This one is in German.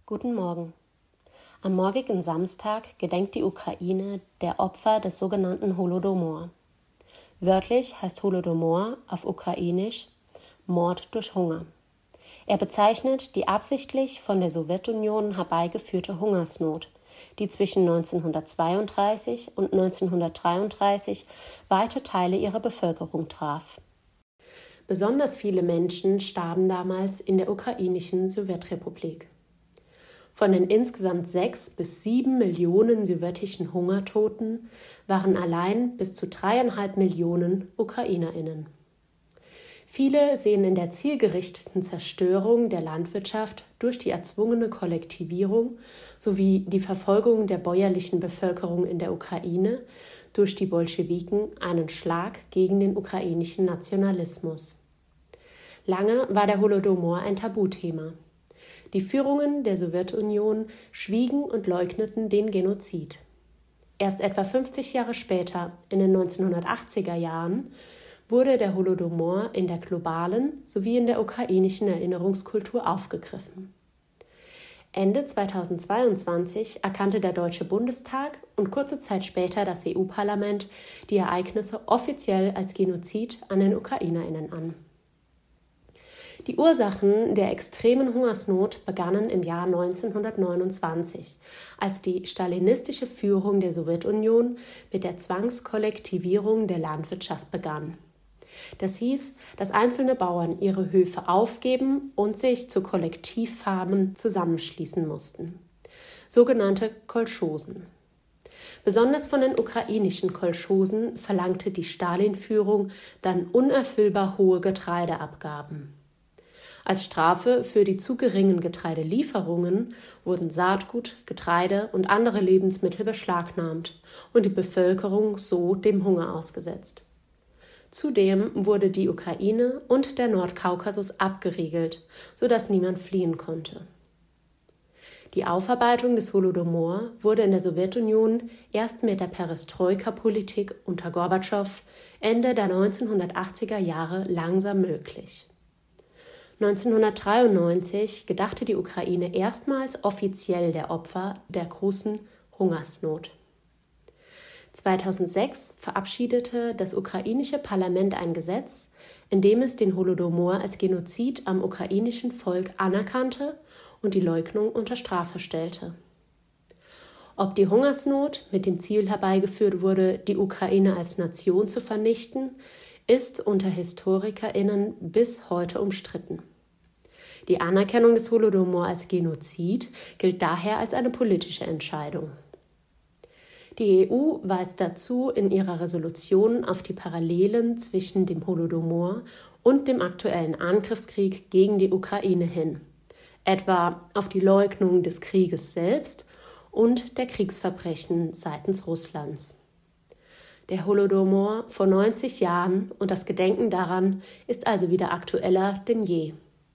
Guten Morgen. Am morgigen Samstag gedenkt die Ukraine der Opfer des sogenannten Holodomor. Wörtlich heißt Holodomor auf Ukrainisch Mord durch Hunger. Er bezeichnet die absichtlich von der Sowjetunion herbeigeführte Hungersnot, die zwischen 1932 und 1933 weite Teile ihrer Bevölkerung traf. Besonders viele Menschen starben damals in der ukrainischen Sowjetrepublik. Von den insgesamt 6 bis 7 Millionen sowjetischen Hungertoten waren allein bis zu 3,5 Millionen UkrainerInnen. Viele sehen in der zielgerichteten Zerstörung der Landwirtschaft durch die erzwungene Kollektivierung sowie die Verfolgung der bäuerlichen Bevölkerung in der Ukraine durch die Bolschewiken einen Schlag gegen den ukrainischen Nationalismus. Lange war der Holodomor ein Tabuthema. Die Führungen der Sowjetunion schwiegen und leugneten den Genozid. Erst etwa 50 Jahre später, in den 1980er Jahren, wurde der Holodomor in der globalen sowie in der ukrainischen Erinnerungskultur aufgegriffen. Ende 2022 erkannte der Deutsche Bundestag und kurze Zeit später das EU-Parlament die Ereignisse offiziell als Genozid an den UkrainerInnen an. Die Ursachen der extremen Hungersnot begannen im Jahr 1929, als die stalinistische Führung der Sowjetunion mit der Zwangskollektivierung der Landwirtschaft begann. Das hieß, dass einzelne Bauern ihre Höfe aufgeben und sich zu Kollektivfarmen zusammenschließen mussten, sogenannte Kolchosen. Besonders von den ukrainischen Kolchosen verlangte die Stalin-Führung dann unerfüllbar hohe Getreideabgaben. Als Strafe für die zu geringen Getreidelieferungen wurden Saatgut, Getreide und andere Lebensmittel beschlagnahmt und die Bevölkerung so dem Hunger ausgesetzt. Zudem wurde die Ukraine und der Nordkaukasus abgeriegelt, sodass niemand fliehen konnte. Die Aufarbeitung des Holodomor wurde in der Sowjetunion erst mit der Perestroika-Politik unter Gorbatschow Ende der 1980er Jahre langsam möglich. 1993 gedachte die Ukraine erstmals offiziell der Opfer der großen Hungersnot. 2006 verabschiedete das ukrainische Parlament ein Gesetz, in dem es den Holodomor als Genozid am ukrainischen Volk anerkannte und die Leugnung unter Strafe stellte. Ob die Hungersnot mit dem Ziel herbeigeführt wurde, die Ukraine als Nation zu vernichten, ist unter HistorikerInnen bis heute umstritten. Die Anerkennung des Holodomor als Genozid gilt daher als eine politische Entscheidung. Die EU weist dazu in ihrer Resolution auf die Parallelen zwischen dem Holodomor und dem aktuellen Angriffskrieg gegen die Ukraine hin, etwa auf die Leugnung des Krieges selbst und der Kriegsverbrechen seitens Russlands. Der Holodomor vor 90 Jahren und das Gedenken daran ist also wieder aktueller denn je.